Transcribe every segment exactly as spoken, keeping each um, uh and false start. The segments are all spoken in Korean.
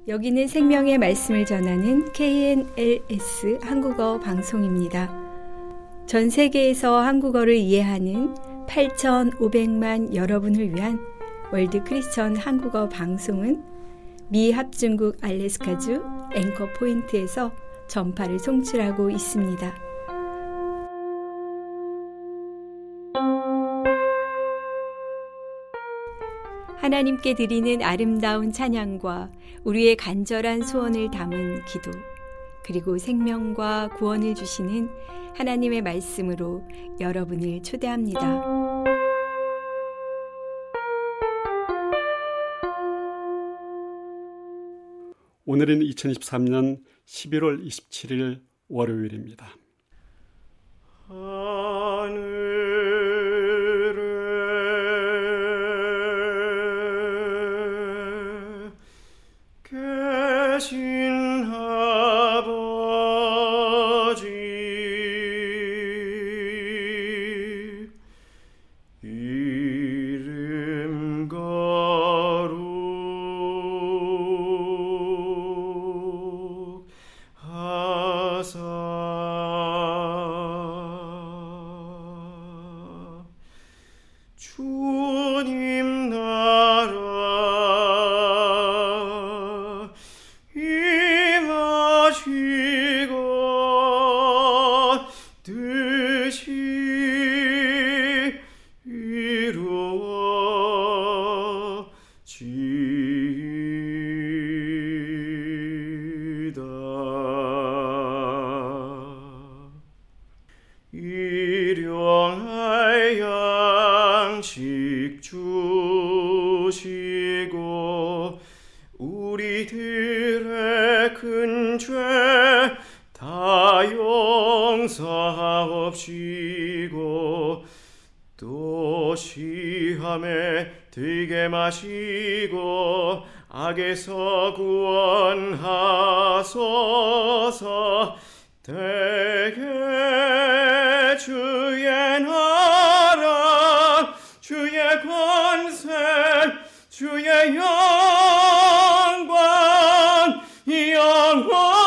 여기는 생명의 말씀을 전하는 케이엔엘에스 한국어 방송입니다. 전 세계에서 한국어를 이해하는 팔천오백만 여러분을 위한 월드 크리스천 한국어 방송은 미 합중국 알래스카주 앵커 포인트에서 전파를 송출하고 있습니다. 하나님께 드리는 아름다운 찬양과 우리의 간절한 소원을 담은 기도, 그리고 생명과 구원을 주시는 하나님의 말씀으로 여러분을 초대합니다. 오늘은 이천이십삼 년 십일월 이십칠일 월요일입니다. 주님 나라 임하시고 뜻이 이루어지이다. 일용할 양식 주시고 우리들의 큰 죄 다 용서하옵시고 또 시험에 들게 마시고 악에서 구원하소서. 대개 주의 나라 주의 권세 주의 영광 영원히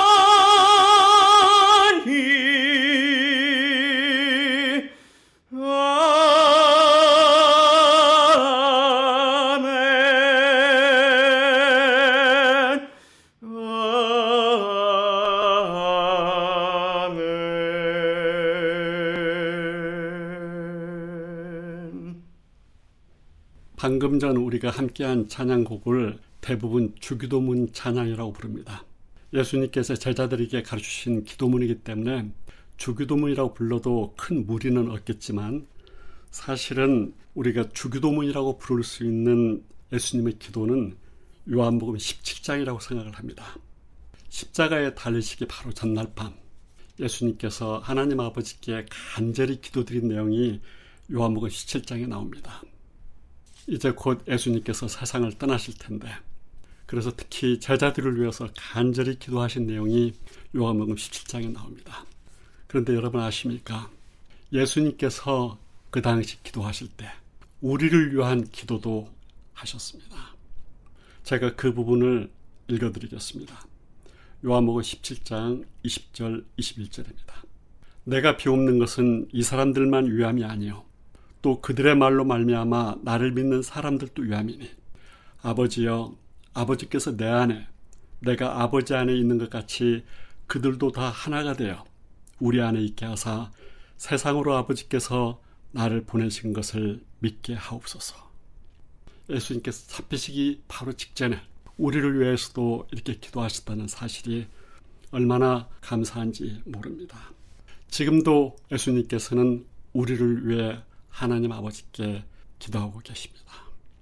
방금 전 우리가 함께한 찬양곡을 대부분 주기도문 찬양이라고 부릅니다. 예수님께서 제자들에게 가르치신 기도문이기 때문에 주기도문이라고 불러도 큰 무리는 없겠지만, 사실은 우리가 주기도문이라고 부를 수 있는 예수님의 기도는 요한복음 십칠 장이라고 생각을 합니다. 십자가에 달리시기 바로 전날 밤 예수님께서 하나님 아버지께 간절히 기도드린 내용이 요한복음 십칠 장에 나옵니다. 이제 곧 예수님께서 세상을 떠나실 텐데, 그래서 특히 제자들을 위해서 간절히 기도하신 내용이 요한복음 십칠 장에 나옵니다. 그런데 여러분 아십니까? 예수님께서 그 당시 기도하실 때 우리를 위한 기도도 하셨습니다. 제가 그 부분을 읽어드리겠습니다. 요한복음 십칠 장 이십 절 이십일 절입니다. 내가 비옵는 것은 이 사람들만 위함이 아니요 또 그들의 말로 말미암아 나를 믿는 사람들도 위함이니, 아버지여, 아버지께서 내 안에 내가 아버지 안에 있는 것 같이 그들도 다 하나가 되어 우리 안에 있게 하사 세상으로 아버지께서 나를 보내신 것을 믿게 하옵소서. 예수님께서 잡히시기 바로 직전에 우리를 위해서도 이렇게 기도하셨다는 사실이 얼마나 감사한지 모릅니다. 지금도 예수님께서는 우리를 위해 하나님 아버지께 기도하고 계십니다.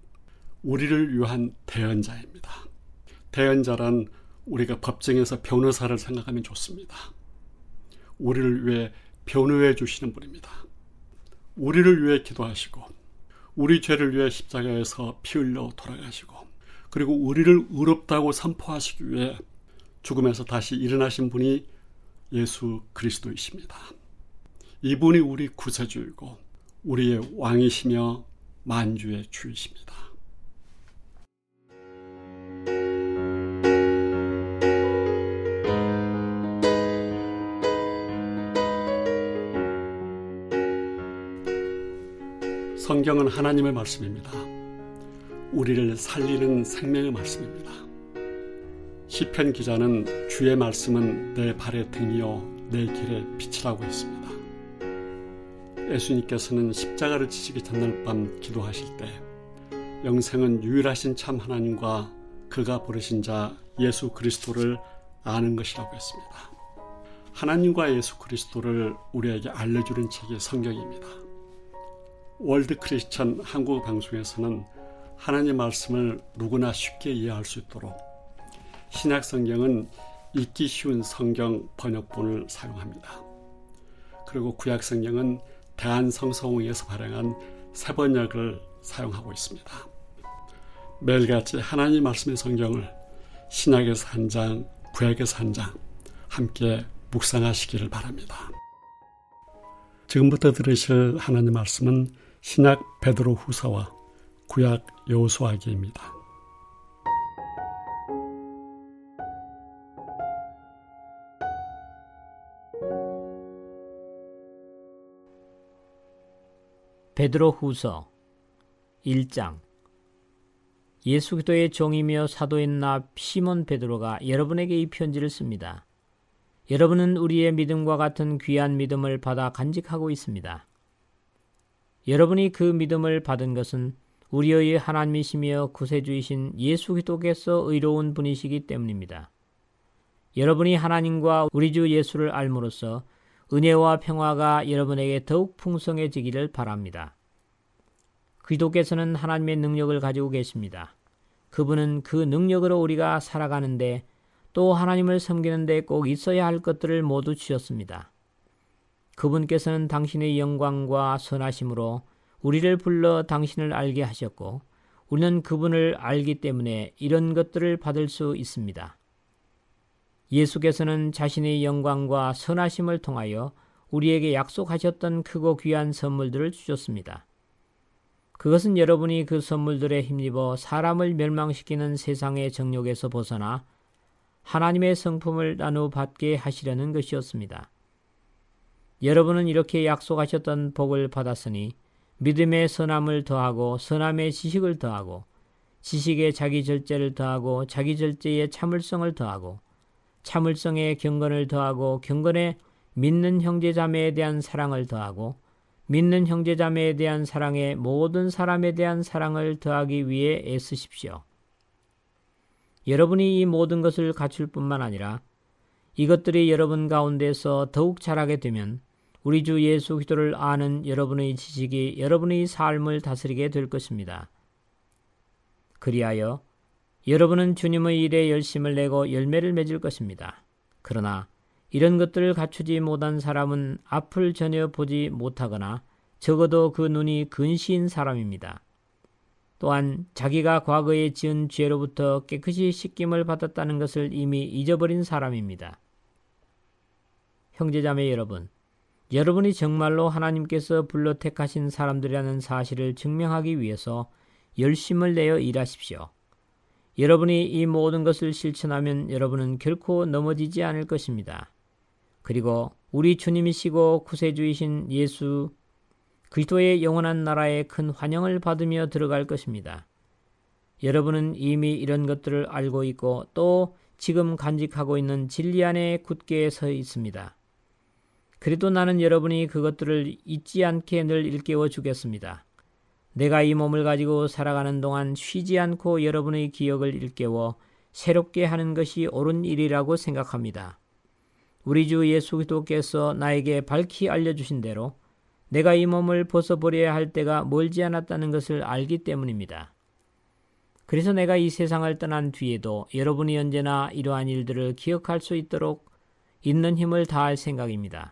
우리를 위한 대언자입니다. 대언자란 우리가 법정에서 변호사를 생각하면 좋습니다. 우리를 위해 변호해 주시는 분입니다. 우리를 위해 기도하시고 우리 죄를 위해 십자가에서 피 흘려 돌아가시고, 그리고 우리를 의롭다고 선포하시기 위해 죽음에서 다시 일어나신 분이 예수 그리스도이십니다. 이분이 우리 구세주이고 우리의 왕이시며 만주의 주이십니다. 성경은 하나님의 말씀입니다. 우리를 살리는 생명의 말씀입니다. 시편 기자는 주의 말씀은 내 발의 등이요 내 길의 빛이라고 했습니다. 예수님께서는 십자가를 지시기 전날 밤 기도하실 때 영생은 유일하신 참 하나님과 그가 부르신 자 예수 그리스도를 아는 것이라고 했습니다. 하나님과 예수 그리스도를 우리에게 알려주는 책이 성경입니다. 월드 크리스천 한국 방송에서는 하나님의 말씀을 누구나 쉽게 이해할 수 있도록 신약 성경은 읽기 쉬운 성경 번역본을 사용합니다. 그리고 구약 성경은 대한성서공회에서 발행한 새 번역을 사용하고 있습니다. 매일같이 하나님 말씀의 성경을 신약에서 한 장, 구약에서 한 장 함께 묵상하시기를 바랍니다. 지금부터 들으실 하나님 말씀은 신약 베드로 후서와 구약 여호수아기입니다. 베드로 후서 일 장. 예수 그리스도의 종이며 사도인 나 시몬 베드로가 여러분에게 이 편지를 씁니다. 여러분은 우리의 믿음과 같은 귀한 믿음을 받아 간직하고 있습니다. 여러분이 그 믿음을 받은 것은 우리의 하나님이시며 구세주이신 예수 그리스도께서 의로운 분이시기 때문입니다. 여러분이 하나님과 우리 주 예수를 알므로써 은혜와 평화가 여러분에게 더욱 풍성해지기를 바랍니다. 그리스도께서는 하나님의 능력을 가지고 계십니다. 그분은 그 능력으로 우리가 살아가는데 또 하나님을 섬기는 데 꼭 있어야 할 것들을 모두 주셨습니다. 그분께서는 당신의 영광과 선하심으로 우리를 불러 당신을 알게 하셨고 우리는 그분을 알기 때문에 이런 것들을 받을 수 있습니다. 예수께서는 자신의 영광과 선하심을 통하여 우리에게 약속하셨던 크고 귀한 선물들을 주셨습니다. 그것은 여러분이 그 선물들에 힘입어 사람을 멸망시키는 세상의 정욕에서 벗어나 하나님의 성품을 나누어 받게 하시려는 것이었습니다. 여러분은 이렇게 약속하셨던 복을 받았으니 믿음의 선함을 더하고 선함의 지식을 더하고 지식에 자기 절제를 더하고 자기 절제에 참을성을 더하고 참을성에 경건을 더하고 경건에 믿는 형제자매에 대한 사랑을 더하고 믿는 형제자매에 대한 사랑에 모든 사람에 대한 사랑을 더하기 위해 애쓰십시오. 여러분이 이 모든 것을 갖출 뿐만 아니라 이것들이 여러분 가운데서 더욱 자라게 되면 우리 주 예수 그리스도를 아는 여러분의 지식이 여러분의 삶을 다스리게 될 것입니다. 그리하여 여러분은 주님의 일에 열심을 내고 열매를 맺을 것입니다. 그러나 이런 것들을 갖추지 못한 사람은 앞을 전혀 보지 못하거나 적어도 그 눈이 근시인 사람입니다. 또한 자기가 과거에 지은 죄로부터 깨끗이 씻김을 받았다는 것을 이미 잊어버린 사람입니다. 형제자매 여러분, 여러분이 정말로 하나님께서 불러 택하신 사람들이라는 사실을 증명하기 위해서 열심을 내어 일하십시오. 여러분이 이 모든 것을 실천하면 여러분은 결코 넘어지지 않을 것입니다. 그리고 우리 주님이시고 구세주이신 예수 그리스도의 영원한 나라에 큰 환영을 받으며 들어갈 것입니다. 여러분은 이미 이런 것들을 알고 있고 또 지금 간직하고 있는 진리 안에 굳게 서 있습니다. 그래도 나는 여러분이 그것들을 잊지 않게 늘 일깨워 주겠습니다. 내가 이 몸을 가지고 살아가는 동안 쉬지 않고 여러분의 기억을 일깨워 새롭게 하는 것이 옳은 일이라고 생각합니다. 우리 주 예수 그리스도께서 나에게 밝히 알려주신 대로 내가 이 몸을 벗어버려야 할 때가 멀지 않았다는 것을 알기 때문입니다. 그래서 내가 이 세상을 떠난 뒤에도 여러분이 언제나 이러한 일들을 기억할 수 있도록 있는 힘을 다할 생각입니다.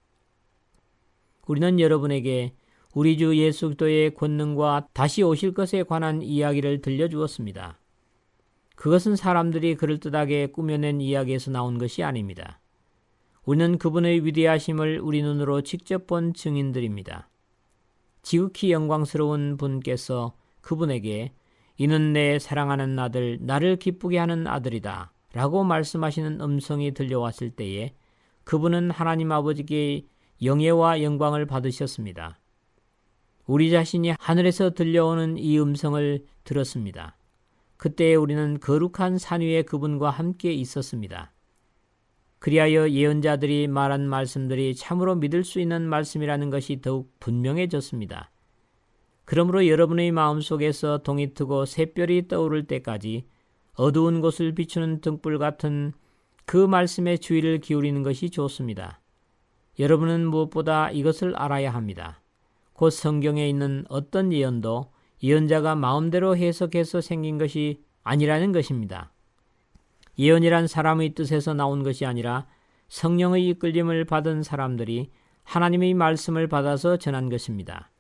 우리는 여러분에게 우리 주 예수 그리스도의 권능과 다시 오실 것에 관한 이야기를 들려주었습니다. 그것은 사람들이 그럴듯하게 꾸며낸 이야기에서 나온 것이 아닙니다. 우리는 그분의 위대하심을 우리 눈으로 직접 본 증인들입니다. 지극히 영광스러운 분께서 그분에게 이는 내 사랑하는 아들, 나를 기쁘게 하는 아들이다 라고 말씀하시는 음성이 들려왔을 때에 그분은 하나님 아버지께 영예와 영광을 받으셨습니다. 우리 자신이 하늘에서 들려오는 이 음성을 들었습니다. 그때 우리는 거룩한 산 위에 그분과 함께 있었습니다. 그리하여 예언자들이 말한 말씀들이 참으로 믿을 수 있는 말씀이라는 것이 더욱 분명해졌습니다. 그러므로 여러분의 마음속에서 동이 트고 샛별이 떠오를 때까지 어두운 곳을 비추는 등불 같은 그 말씀에 주의를 기울이는 것이 좋습니다. 여러분은 무엇보다 이것을 알아야 합니다. 곧 성경에 있는 어떤 예언도 예언자가 마음대로 해석해서 생긴 것이 아니라는 것입니다. 예언이란 사람의 뜻에서 나온 것이 아니라 성령의 이끌림을 받은 사람들이 하나님의 말씀을 받아서 전한 것입니다.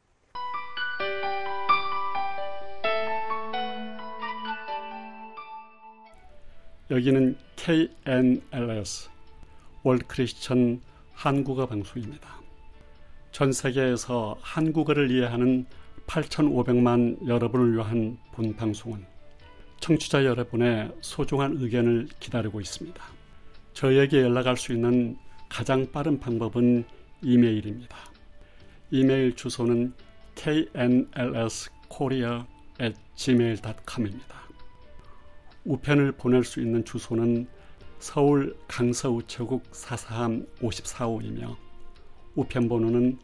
여기는 케이엔엘에스 월드 크리스천 한국어 방송입니다. 전 세계에서 한국어를 이해하는 팔천오백만 여러분을 위한 본 방송은 청취자 여러분의 소중한 의견을 기다리고 있습니다. 저에게 연락할 수 있는 가장 빠른 방법은 이메일입니다. 이메일 주소는 케이엔엘에스 코리아 앳 지메일 닷 컴입니다. 우편을 보낼 수 있는 주소는 서울 강서우체국 사사함 오십사호이며 우편번호는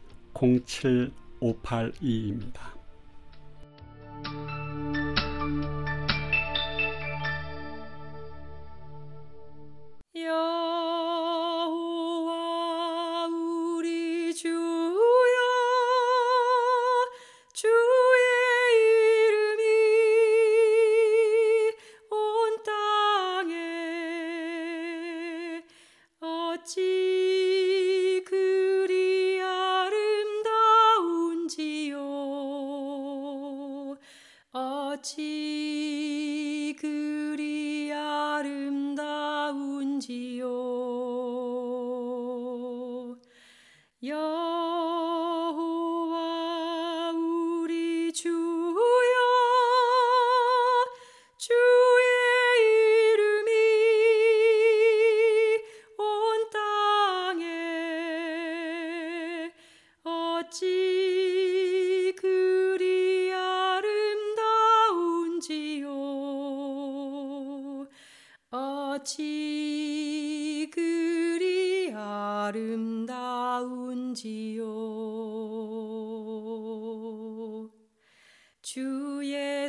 공칠오팔이입니다. 여호와 우리 주여 주의 이름이 온 땅에 어찌 그리 아름다운지요 어찌 그리 아름다운지요 여호와 우리 주여 주의 이름이 온 땅에 어찌 그리 아름다운지요 어찌 그리 아름다운지요 주의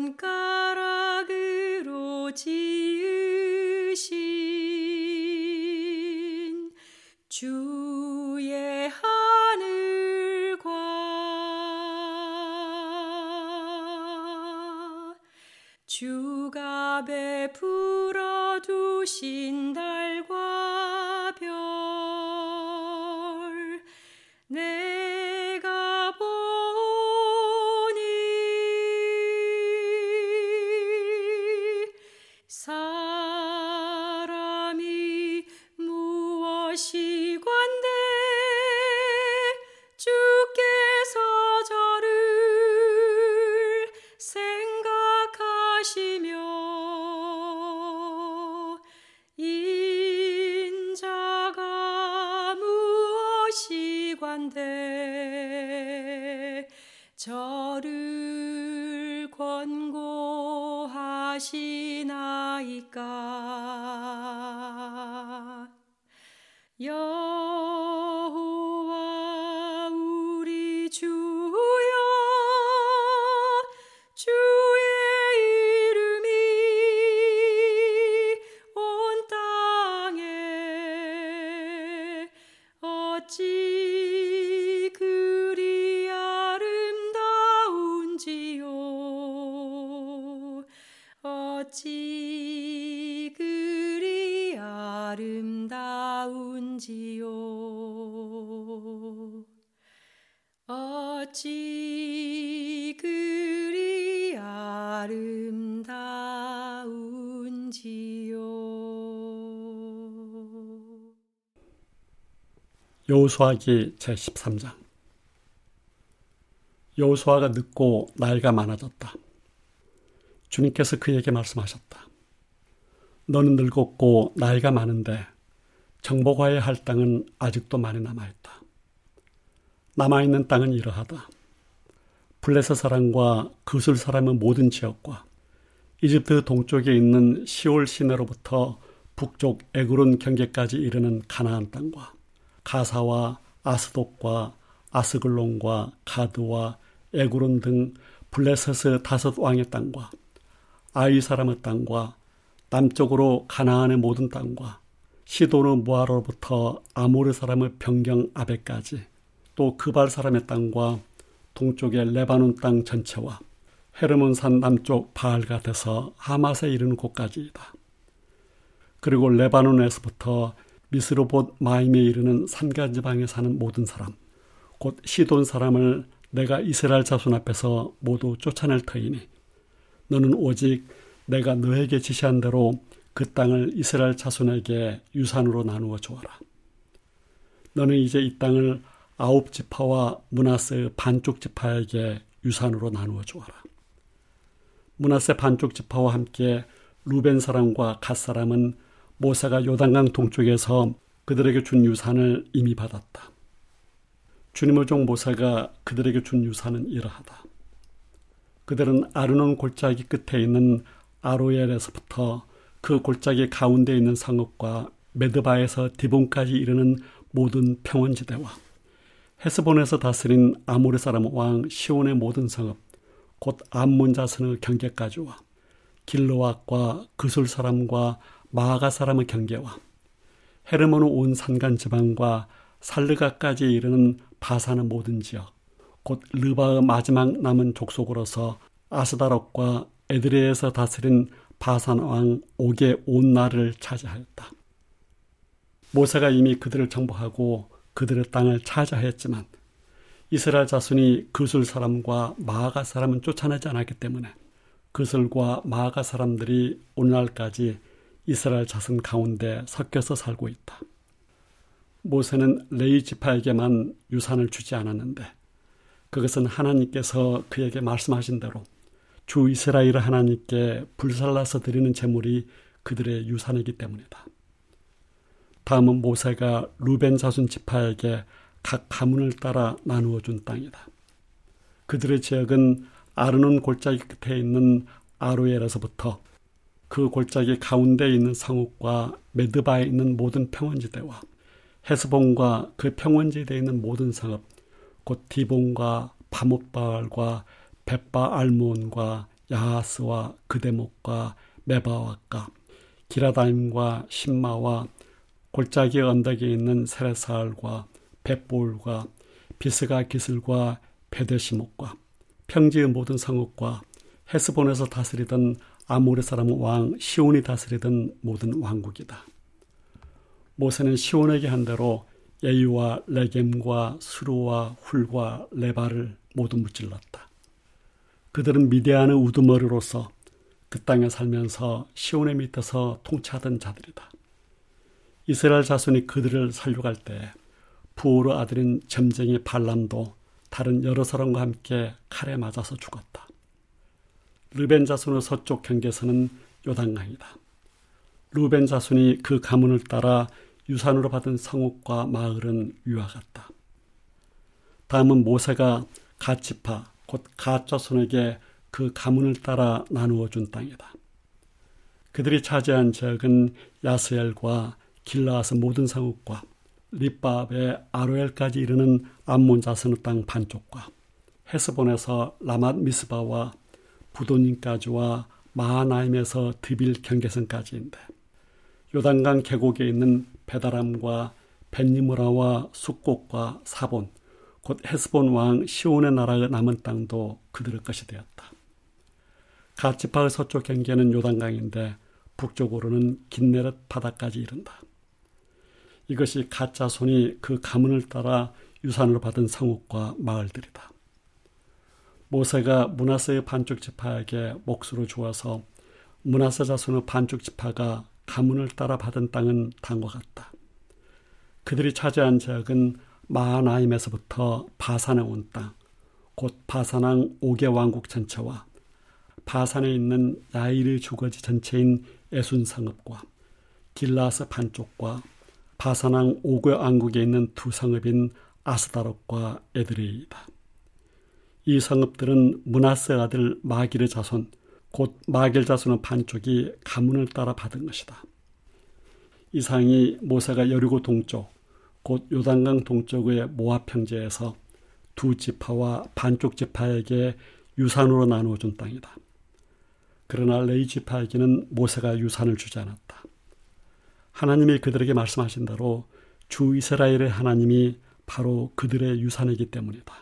손가락으로 지으신 주의 하늘과 주가 베풀어 두신 달과 별 내가 보니 사람이 무엇이 관대 주께서 저를 생각하시며 인자가 무엇이 관대 저를 권고하시나이까 여호와 우리 주여 주의 이름이 온 땅에 어찌 그리 아름다운지요 어찌 그리 아름다운지요 어찌 그리 아름다운지요 여호수아기 제십삼 장. 여호수아가 늙고 나이가 많아졌다. 주님께서 그에게 말씀하셨다. 너는 늙었고 나이가 많은데 정복하여야 할 땅은 아직도 많이 남아있다. 남아있는 땅은 이러하다. 블레셋 사람과 그술 사람의 모든 지역과 이집트 동쪽에 있는 시올 시내로부터 북쪽 에그론 경계까지 이르는 가나안 땅과 가사와 아스돗과 아스글론과 가드와 에그론 등 블레셋의 다섯 왕의 땅과 아이 사람의 땅과 남쪽으로 가나안의 모든 땅과 시돈의 무아로부터 아모르 사람의 변경 아베까지 또 그발 사람의 땅과 동쪽의 레바논 땅 전체와 헤르몬산 남쪽 바알갓에서 하맛에 이르는 곳까지이다. 그리고 레바논에서부터 미스로봇 마임에 이르는 산간지방에 사는 모든 사람, 곧 시돈 사람을 내가 이스라엘 자손 앞에서 모두 쫓아낼 터이니 너는 오직 내가 너에게 지시한 대로 그 땅을 이스라엘 자손에게 유산으로 나누어 주어라. 너는 이제 이 땅을 아홉 지파와 므낫세의 반쪽 지파에게 유산으로 나누어 주어라. 므낫세 반쪽 지파와 함께 루벤 사람과 갓 사람은 모세가 요단강 동쪽에서 그들에게 준 유산을 이미 받았다. 주님의 종 모세가 그들에게 준 유산은 이러하다. 그들은 아르논 골짜기 끝에 있는 아로엘에서부터 그 골짜기 가운데 있는 성읍과 메드바에서 디본까지 이르는 모든 평원지대와 헤스본에서 다스린 아모르 사람 왕 시온의 모든 성읍, 곧 암몬 자손의 경계까지와 길르앗과 그술 사람과 마아가 사람의 경계와 헤르몬의 온 산간 지방과 살르가까지 이르는 바산의 모든 지역, 곧 르바의 마지막 남은 족속으로서 아스다롯과 에드레에서 다스린 바산 왕 옥의 온 나라를 차지하였다. 모세가 이미 그들을 정복하고 그들의 땅을 차지하였지만 이스라엘 자손이 그술 사람과 마아가 사람은 쫓아내지 않았기 때문에 그술과 마아가 사람들이 오늘날까지 이스라엘 자손 가운데 섞여서 살고 있다. 모세는 레위 지파에게만 유산을 주지 않았는데 그것은 하나님께서 그에게 말씀하신 대로 주 이스라엘 하나님께 불살라서 드리는 제물이 그들의 유산이기 때문이다. 다음은 모세가 루벤 자손 지파에게 각 가문을 따라 나누어 준 땅이다. 그들의 지역은 아르논 골짜기 끝에 있는 아로엘에서부터 그 골짜기 가운데 있는 성읍과 메드바에 있는 모든 평원지대와 헤스본과 그 평원지대에 있는 모든 성읍, 곧 디본과 바못바알과 벳바 알몬과 야하스와 그대목과 메바와과 기라다임과 신마와 골짜기 언덕에 있는 세레사알과 벳볼과 비스가 기슬과 베데시목과 평지의 모든 성읍과 헤스본에서 다스리던 아모르 사람 왕 시온이 다스리던 모든 왕국이다. 모세는 시온에게 한 대로 예유와 레겜과 수루와 훌과 레바를 모두 무찔렀다. 그들은 미디안의 우두머리로서 그 땅에 살면서 시온의 밑에서 통치하던 자들이다. 이스라엘 자손이 그들을 살려갈 때 부올의 아들인 점쟁이 발람도 다른 여러 사람과 함께 칼에 맞아서 죽었다. 르벤 자손의 서쪽 경계선은 요단강이다. 르벤 자손이 그 가문을 따라 유산으로 받은 성읍과 마을은 위와 같다. 다음은 모세가 갓 지파 곧 갓 자손에게 그 가문을 따라 나누어 준 땅이다. 그들이 차지한 지역은 야스엘과 길라앗의 모든 성읍과 립바의 아로엘까지 이르는 암몬 자손의 땅 반쪽과 헤스본에서 라맛 미스바와 부도님까지와 마하나임에서 드빌 경계선까지인데 요단강 계곡에 있는 베다람과 벤니무라와 숫곡과 사본 곧 헤스본 왕 시온의 나라의 남은 땅도 그들의 것이 되었다. 갓 지파의 서쪽 경계는 요단강인데 북쪽으로는 긴네렛 바다까지 이른다. 이것이 갓 자손이 그 가문을 따라 유산으로 받은 성읍과 마을들이다. 모세가 므낫세의 반쪽 지파에게 몫으로 주어서 므낫세 자손의 반쪽 지파가 가문을 따라 받은 땅은 다음과 같다. 그들이 차지한 지역은 마하나임에서부터 바산에 온 땅, 곧 바산왕 옥의 왕국 전체와 바산에 있는 야일의 주거지 전체인 에순 성읍과 길라스 반쪽과 바산왕 옥의 왕국에 있는 두 성읍인 아스다롯과 에드레이다. 이 성읍들은 므낫세 아들 마길의 자손, 곧 마길 자손의 반쪽이 가문을 따라 받은 것이다. 이상이 모세가 여리고 동쪽, 곧 요단강 동쪽의 모압 평지에서 두 지파와 반쪽 지파에게 유산으로 나누어 준 땅이다. 그러나 레위 지파에게는 모세가 유산을 주지 않았다. 하나님이 그들에게 말씀하신 대로 주 이스라엘의 하나님이 바로 그들의 유산이기 때문이다.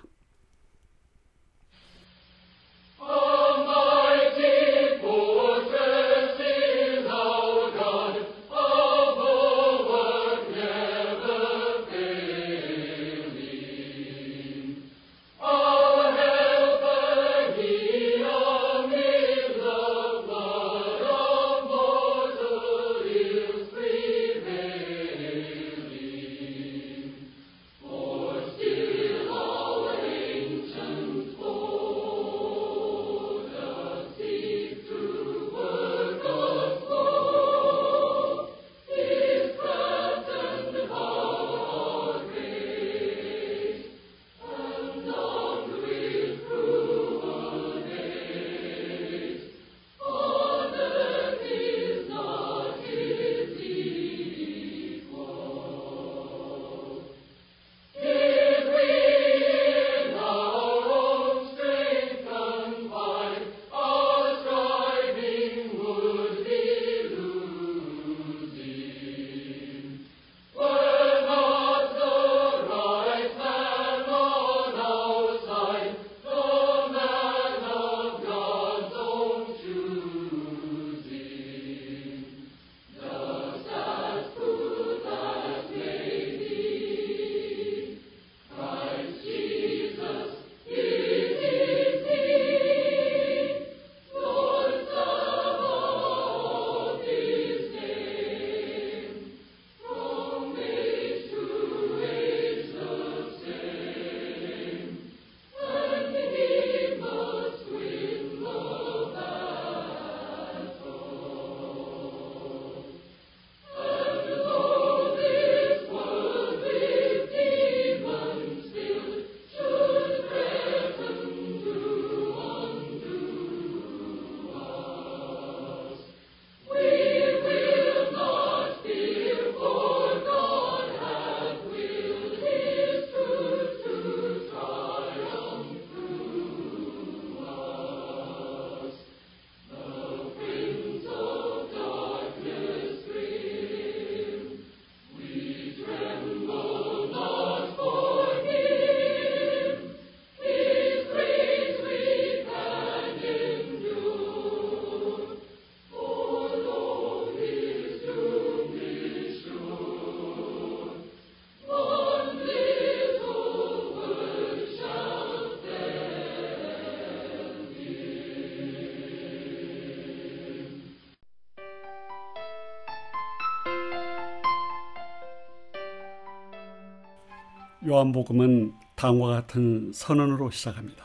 요한복음은 다음과 같은 선언으로 시작합니다.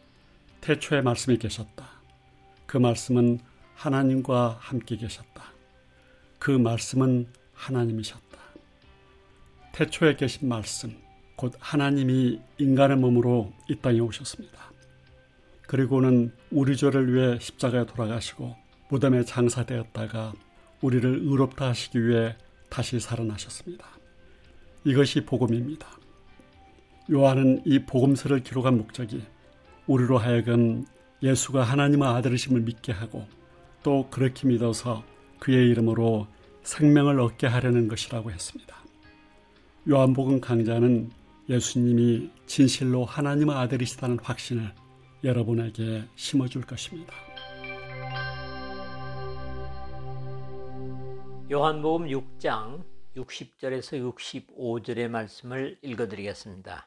태초에 말씀이 계셨다. 그 말씀은 하나님과 함께 계셨다. 그 말씀은 하나님이셨다. 태초에 계신 말씀, 곧 하나님이 인간의 몸으로 이 땅에 오셨습니다. 그리고는 우리 죄를 위해 십자가에 돌아가시고 무덤에 장사되었다가 우리를 의롭다 하시기 위해 다시 살아나셨습니다. 이것이 복음입니다. 요한은 이 복음서를 기록한 목적이 우리로 하여금 예수가 하나님의 아들이심을 믿게 하고 또 그렇게 믿어서 그의 이름으로 생명을 얻게 하려는 것이라고 했습니다. 요한복음 강자는 예수님이 진실로 하나님의 아들이시다는 확신을 여러분에게 심어줄 것입니다. 요한복음 육 장 육십 절에서 육십오 절의 말씀을 읽어드리겠습니다.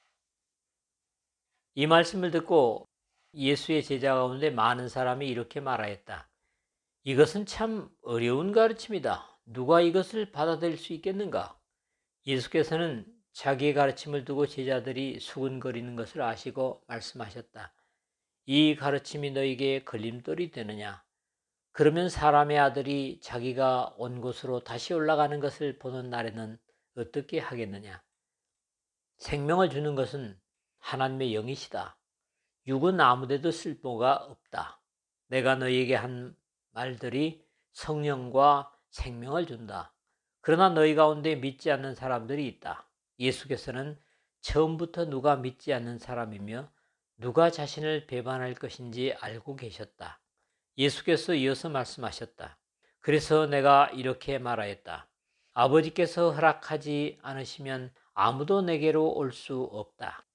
이 말씀을 듣고 예수의 제자 가운데 많은 사람이 이렇게 말하였다. 이것은 참 어려운 가르침이다. 누가 이것을 받아들일 수 있겠는가? 예수께서는 자기의 가르침을 두고 제자들이 수근거리는 것을 아시고 말씀하셨다. 이 가르침이 너에게 걸림돌이 되느냐? 그러면 사람의 아들이 자기가 온 곳으로 다시 올라가는 것을 보는 날에는 어떻게 하겠느냐? 생명을 주는 것은 하나님의 영이시다. 육은 아무데도 쓸모가 없다. 내가 너희에게 한 말들이 성령과 생명을 준다. 그러나 너희 가운데 믿지 않는 사람들이 있다. 예수께서는 처음부터 누가 믿지 않는 사람이며 누가 자신을 배반할 것인지 알고 계셨다. 예수께서 이어서 말씀하셨다. 그래서 내가 이렇게 말하였다. 아버지께서 허락하지 않으시면 아무도 내게로 올 수 없다.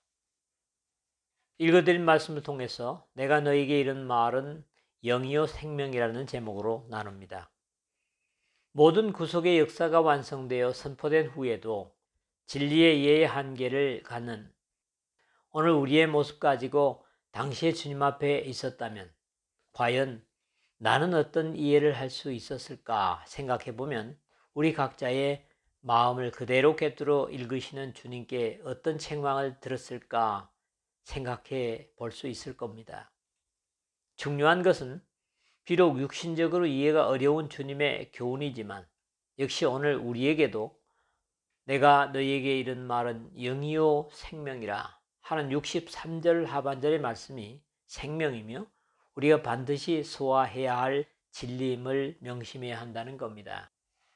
읽어드린 말씀을 통해서 내가 너에게 이런 말은 영이요 생명이라는 제목으로 나눕니다. 모든 구속의 역사가 완성되어 선포된 후에도 진리의 이해의 한계를 갖는 오늘 우리의 모습 가지고 당시의 주님 앞에 있었다면 과연 나는 어떤 이해를 할 수 있었을까 생각해 보면 우리 각자의 마음을 그대로 꿰뚫어 읽으시는 주님께 어떤 책망을 들었을까 생각해 볼 수 있을 겁니다. 중요한 것은 비록 육신적으로 이해가 어려운 주님의 교훈이지만 역시 오늘 우리에게도 내가 너희에게 이른 말은 영이요 생명이라 하는 육십삼 절 하반절의 말씀이 생명이며 우리가 반드시 소화해야 할 진리임을 명심해야 한다는 겁니다.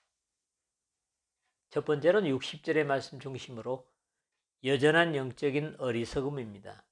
첫 번째로는 육십 절의 말씀 중심으로 여전한 영적인 어리석음입니다.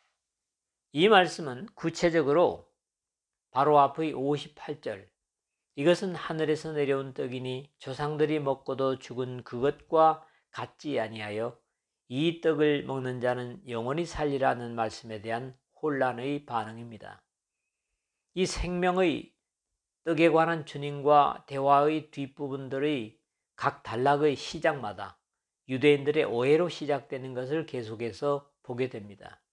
이 말씀은 구체적으로 바로 앞의 오십팔 절 이것은 하늘에서 내려온 떡이니 조상들이 먹고도 죽은 그것과 같지 아니하여 이 떡을 먹는 자는 영원히 살리라는 말씀에 대한 혼란의 반응입니다. 이 생명의 떡에 관한 주님과 대화의 뒷부분들의 각 단락의 시작마다 유대인들의 오해로 시작되는 것을 계속해서 보게 됩니다.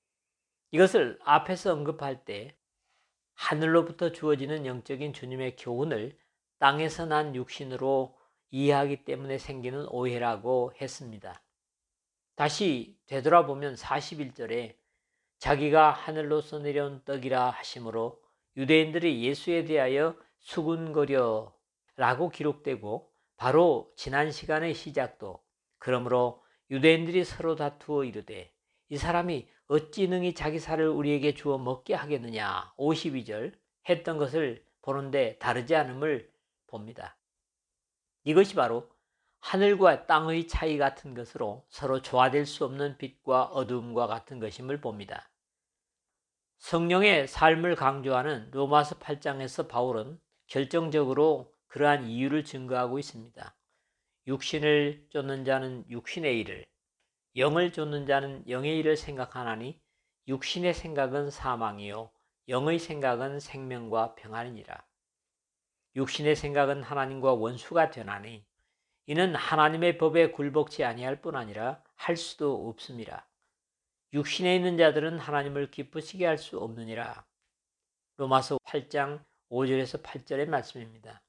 이것을 앞에서 언급할 때 하늘로부터 주어지는 영적인 주님의 교훈을 땅에서 난 육신으로 이해하기 때문에 생기는 오해라고 했습니다. 다시 되돌아보면 사십일 절에 자기가 하늘로서 내려온 떡이라 하심으로 유대인들이 예수에 대하여 수군거려 라고 기록되고 바로 지난 시간의 시작도 그러므로 유대인들이 서로 다투어 이르되 이 사람이 어찌 능히 자기 살을 우리에게 주어 먹게 하겠느냐 오십이 절 했던 것을 보는데 다르지 않음을 봅니다. 이것이 바로 하늘과 땅의 차이 같은 것으로 서로 조화될 수 없는 빛과 어두움과 같은 것임을 봅니다. 성령의 삶을 강조하는 로마서 팔 장에서 바울은 결정적으로 그러한 이유를 증거하고 있습니다. 육신을 쫓는 자는 육신의 일을, 영을 쫓는 자는 영의 일을 생각하나니 육신의 생각은 사망이요 영의 생각은 생명과 평안이니라. 육신의 생각은 하나님과 원수가 되나니 이는 하나님의 법에 굴복치 아니할 뿐 아니라 할 수도 없음이라. 육신에 있는 자들은 하나님을 기쁘시게 할 수 없느니라. 로마서 팔 장 오 절에서 팔 절의 말씀입니다.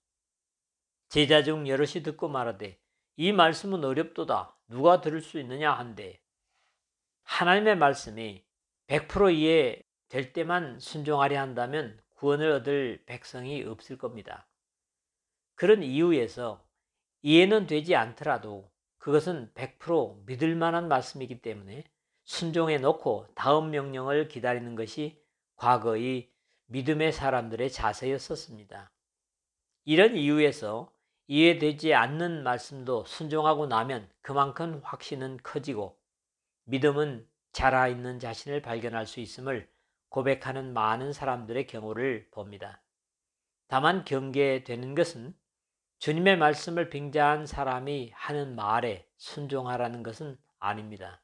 제자 중 여럿이 듣고 말하되 이 말씀은 어렵도다. 누가 들을 수 있느냐 한데 하나님의 말씀이 백 퍼센트 이해될 때만 순종하려 한다면 구원을 얻을 백성이 없을 겁니다. 그런 이유에서 이해는 되지 않더라도 그것은 백 퍼센트 믿을 만한 말씀이기 때문에 순종해 놓고 다음 명령을 기다리는 것이 과거의 믿음의 사람들의 자세였었습니다. 이런 이유에서 이해되지 않는 말씀도 순종하고 나면 그만큼 확신은 커지고 믿음은 자라있는 자신을 발견할 수 있음을 고백하는 많은 사람들의 경우를 봅니다. 다만 경계되는 것은 주님의 말씀을 빙자한 사람이 하는 말에 순종하라는 것은 아닙니다.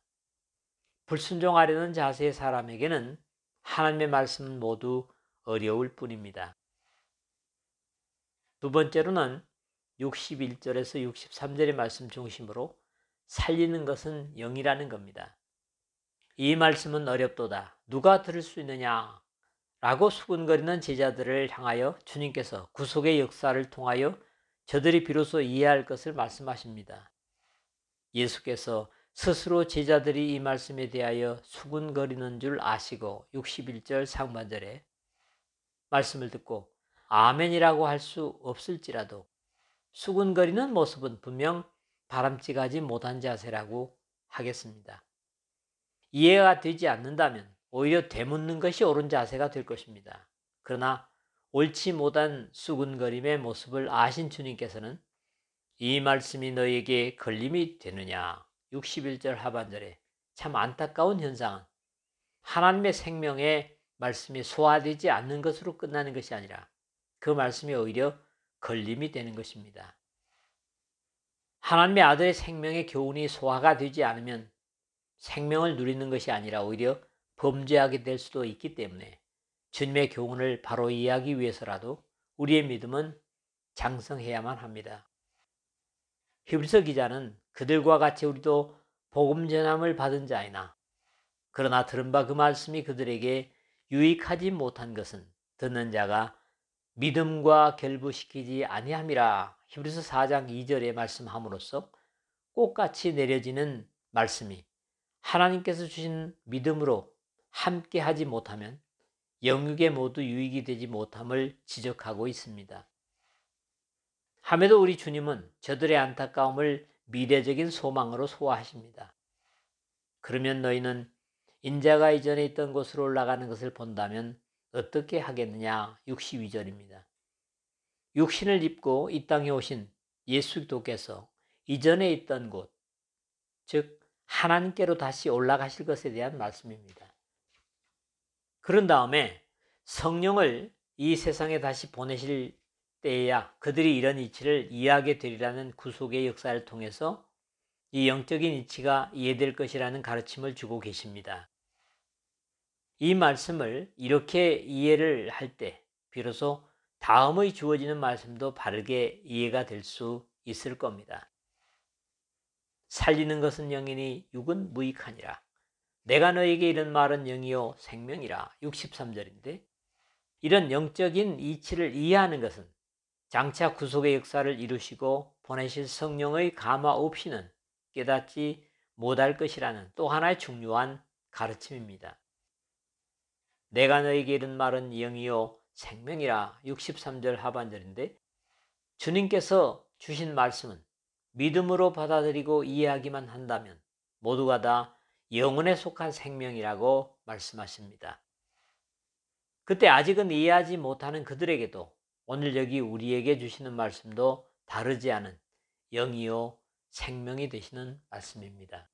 불순종하려는 자세의 사람에게는 하나님의 말씀은 모두 어려울 뿐입니다. 두 번째로는 육십일 절에서 육십삼 절의 말씀 중심으로 살리는 것은 영이라는 겁니다. 이 말씀은 어렵도다. 누가 들을 수 있느냐? 라고 수군거리는 제자들을 향하여 주님께서 구속의 역사를 통하여 저들이 비로소 이해할 것을 말씀하십니다. 예수께서 스스로 제자들이 이 말씀에 대하여 수군거리는 줄 아시고 육십일 절 상반절에 말씀을 듣고 아멘이라고 할 수 없을지라도 수군거리는 모습은 분명 바람직하지 못한 자세라고 하겠습니다. 이해가 되지 않는다면 오히려 되묻는 것이 옳은 자세가 될 것입니다. 그러나 옳지 못한 수군거림의 모습을 아신 주님께서는 이 말씀이 너에게 걸림이 되느냐, 육십일 절 하반절에 참 안타까운 현상은 하나님의 생명의 말씀이 소화되지 않는 것으로 끝나는 것이 아니라 그 말씀이 오히려 걸림이 되는 것입니다. 하나님의 아들의 생명의 교훈이 소화가 되지 않으면 생명을 누리는 것이 아니라 오히려 범죄하게 될 수도 있기 때문에 주님의 교훈을 바로 이해하기 위해서라도 우리의 믿음은 장성해야만 합니다. 히브리서 기자는 그들과 같이 우리도 복음 전함을 받은 자이나 그러나 들은 바 그 말씀이 그들에게 유익하지 못한 것은 듣는 자가 믿음과 결부시키지 아니함이라. 히브리서 사 장 이 절에 말씀함으로써 꽃같이 내려지는 말씀이 하나님께서 주신 믿음으로 함께 하지 못하면 영육에 모두 유익이 되지 못함을 지적하고 있습니다. 함에도 우리 주님은 저들의 안타까움을 미래적인 소망으로 소화하십니다. 그러면 너희는 인자가 이전에 있던 곳으로 올라가는 것을 본다면 어떻게 하겠느냐. 육십이 절입니다. 육신을 입고 이 땅에 오신 예수 그리스도께서 이전에 있던 곳, 즉 하나님께로 다시 올라가실 것에 대한 말씀입니다. 그런 다음에 성령을 이 세상에 다시 보내실 때에야 그들이 이런 이치를 이해하게 되리라는 구속의 역사를 통해서 이 영적인 이치가 이해될 것이라는 가르침을 주고 계십니다. 이 말씀을 이렇게 이해를 할 때 비로소 다음의 주어지는 말씀도 바르게 이해가 될 수 있을 겁니다. 살리는 것은 영이니 육은 무익하니라. 내가 너에게 이런 말은 영이요 생명이라. 육십삼 절인데 이런 영적인 이치를 이해하는 것은 장차 구속의 역사를 이루시고 보내실 성령의 감화 없이는 깨닫지 못할 것이라는 또 하나의 중요한 가르침입니다. 내가 너에게 이른 말은 영이요 생명이라. 육십삼 절 하반절인데 주님께서 주신 말씀은 믿음으로 받아들이고 이해하기만 한다면 모두가 다 영혼에 속한 생명이라고 말씀하십니다. 그때 아직은 이해하지 못하는 그들에게도 오늘 여기 우리에게 주시는 말씀도 다르지 않은 영이요 생명이 되시는 말씀입니다.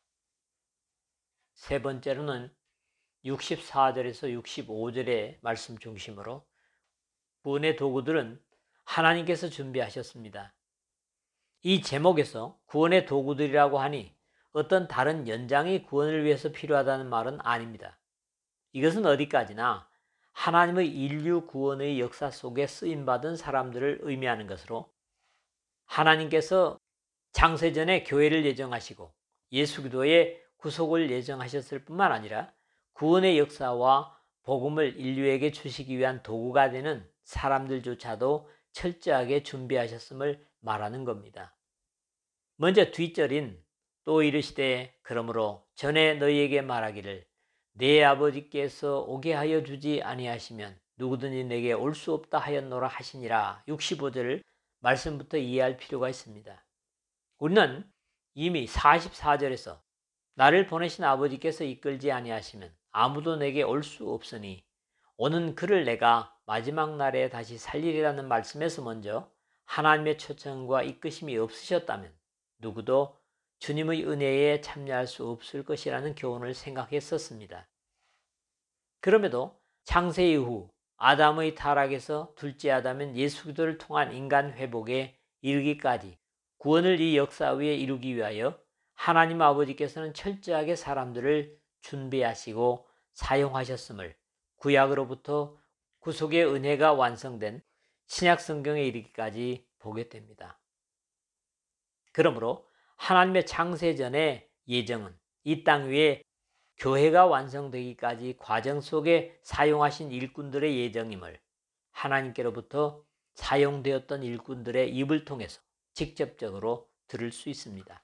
세 번째로는 육십사 절에서 육십오 절의 말씀 중심으로 구원의 도구들은 하나님께서 준비하셨습니다. 이 제목에서 구원의 도구들이라고 하니 어떤 다른 연장이 구원을 위해서 필요하다는 말은 아닙니다. 이것은 어디까지나 하나님의 인류 구원의 역사 속에 쓰임받은 사람들을 의미하는 것으로 하나님께서 창세전에 교회를 예정하시고 예수 그리스도의 구속을 예정하셨을 뿐만 아니라 구원의 역사와 복음을 인류에게 주시기 위한 도구가 되는 사람들조차도 철저하게 준비하셨음을 말하는 겁니다. 먼저 뒷절인 또 이르시되 그러므로 전에 너희에게 말하기를 내 아버지께서 오게 하여 주지 아니하시면 누구든지 내게 올 수 없다 하였노라 하시니라. 육십오 절 말씀부터 이해할 필요가 있습니다. 우리는 이미 사십사 절에서 나를 보내신 아버지께서 이끌지 아니하시면 아무도 내게 올 수 없으니 오는 그를 내가 마지막 날에 다시 살리리라는 말씀에서 먼저 하나님의 초청과 이끄심이 없으셨다면 누구도 주님의 은혜에 참여할 수 없을 것이라는 교훈을 생각했었습니다. 그럼에도 창세 이후 아담의 타락에서 둘째 아담인 예수 그리스도를 통한 인간 회복에 이르기까지 구원을 이 역사 위에 이루기 위하여 하나님 아버지께서는 철저하게 사람들을 준비하시고 사용하셨음을 구약으로부터 구속의 은혜가 완성된 신약 성경에 이르기까지 보게 됩니다. 그러므로 하나님의 창세전의 예정은 이 땅 위에 교회가 완성되기까지 과정 속에 사용하신 일꾼들의 예정임을 하나님께로부터 사용되었던 일꾼들의 입을 통해서 직접적으로 들을 수 있습니다.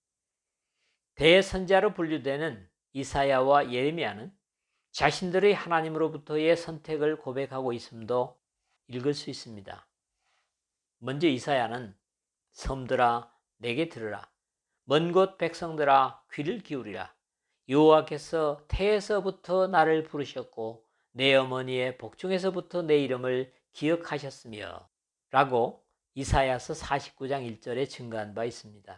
대선자로 분류되는 이사야와 예레미야는 자신들의 하나님으로부터의 선택을 고백하고 있음도 읽을 수 있습니다. 먼저 이사야는 섬들아 내게 들으라. 먼 곳 백성들아 귀를 기울이라. 여호와께서 태에서부터 나를 부르셨고 내 어머니의 복중에서부터 내 이름을 기억하셨으며 라고 이사야서 사십구 장 일 절에 증거한 바 있습니다.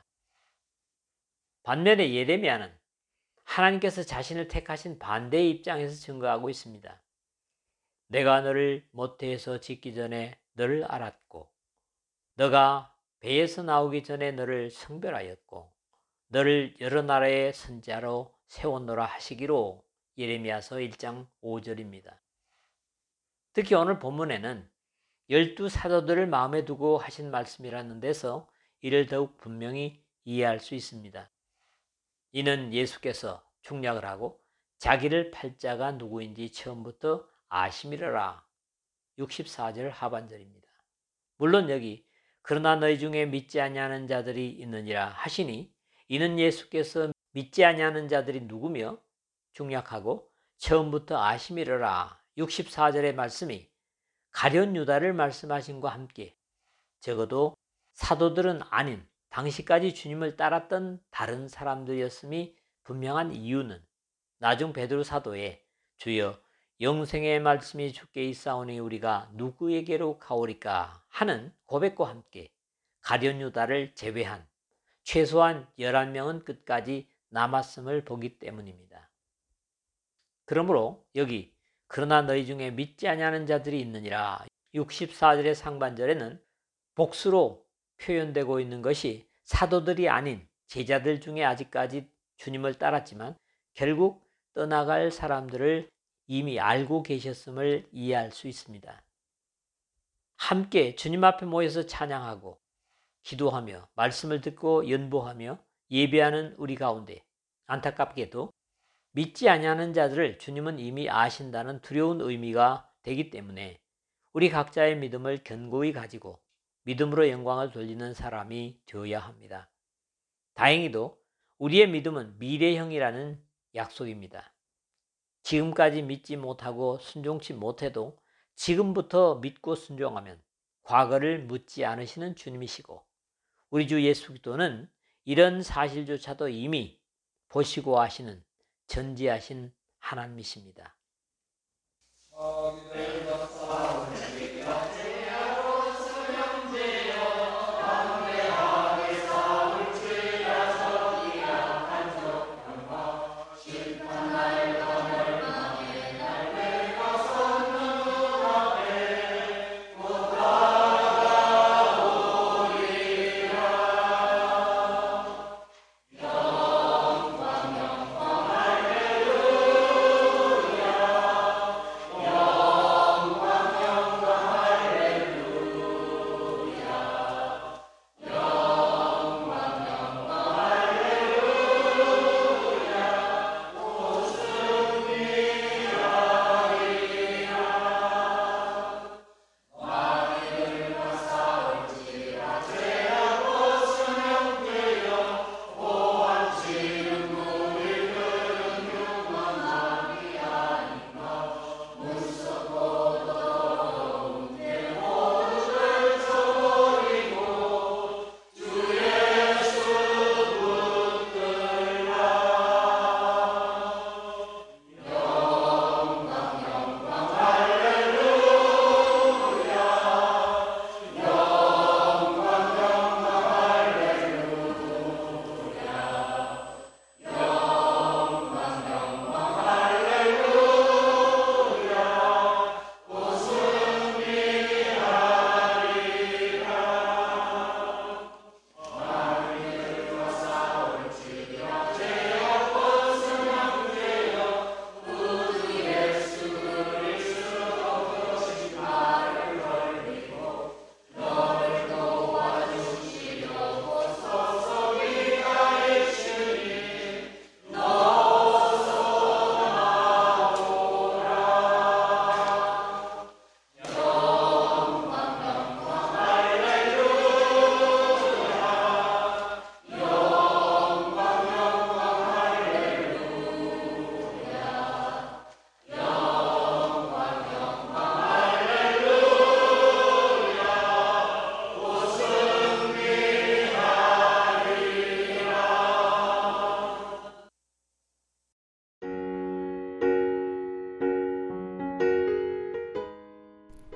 반면에 예레미야는 하나님께서 자신을 택하신 반대의 입장에서 증거하고 있습니다. 내가 너를 모태에서 짓기 전에 너를 알았고 너가 배에서 나오기 전에 너를 성별하였고 너를 여러 나라의 선지자로 세웠노라 하시기로 예레미야서 일 장 오 절입니다. 특히 오늘 본문에는 열두 사도들을 마음에 두고 하신 말씀이라는 데서 이를 더욱 분명히 이해할 수 있습니다. 이는 예수께서 중략을 하고 자기를 팔 자가 누구인지 처음부터 아심이러라 육십사 절 하반절입니다. 물론 여기 그러나 너희 중에 믿지 아니하는 자들이 있느니라 하시니 이는 예수께서 믿지 아니하는 자들이 누구며 중략하고 처음부터 아심이러라 육십사 절의 말씀이 가룟 유다를 말씀하신과 함께 적어도 사도들은 아닌 당시까지 주님을 따랐던 다른 사람들이었음이 분명한 이유는 나중 베드로 사도의 주여 영생의 말씀이 주께 있사오니 우리가 누구에게로 가오리까 하는 고백과 함께 가룟 유다를 제외한 최소한 열한 명은 끝까지 남았음을 보기 때문입니다. 그러므로 여기 그러나 너희 중에 믿지 아니하는 자들이 있느니라 육십사 절의 상반절에는 복수로 표현되고 있는 것이 사도들이 아닌 제자들 중에 아직까지 주님을 따랐지만 결국 떠나갈 사람들을 이미 알고 계셨음을 이해할 수 있습니다. 함께 주님 앞에 모여서 찬양하고 기도하며 말씀을 듣고 연보하며 예배하는 우리 가운데 안타깝게도 믿지 아니하는 자들을 주님은 이미 아신다는 두려운 의미가 되기 때문에 우리 각자의 믿음을 견고히 가지고 믿음으로 영광을 돌리는 사람이 되어야 합니다. 다행히도 우리의 믿음은 미래형이라는 약속입니다. 지금까지 믿지 못하고 순종치 못해도 지금부터 믿고 순종하면 과거를 묻지 않으시는 주님이시고 우리 주 예수 그리스도는 이런 사실조차도 이미 보시고 아시는 전지하신 하나님이십니다.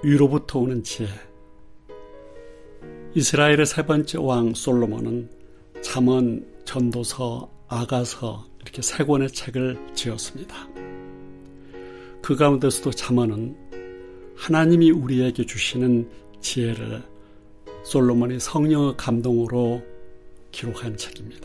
위로부터 오는 지혜. 이스라엘의 세 번째 왕 솔로몬은 잠언, 전도서, 아가서 이렇게 세 권의 책을 지었습니다. 그 가운데서도 잠언은 하나님이 우리에게 주시는 지혜를 솔로몬이 성령의 감동으로 기록한 책입니다.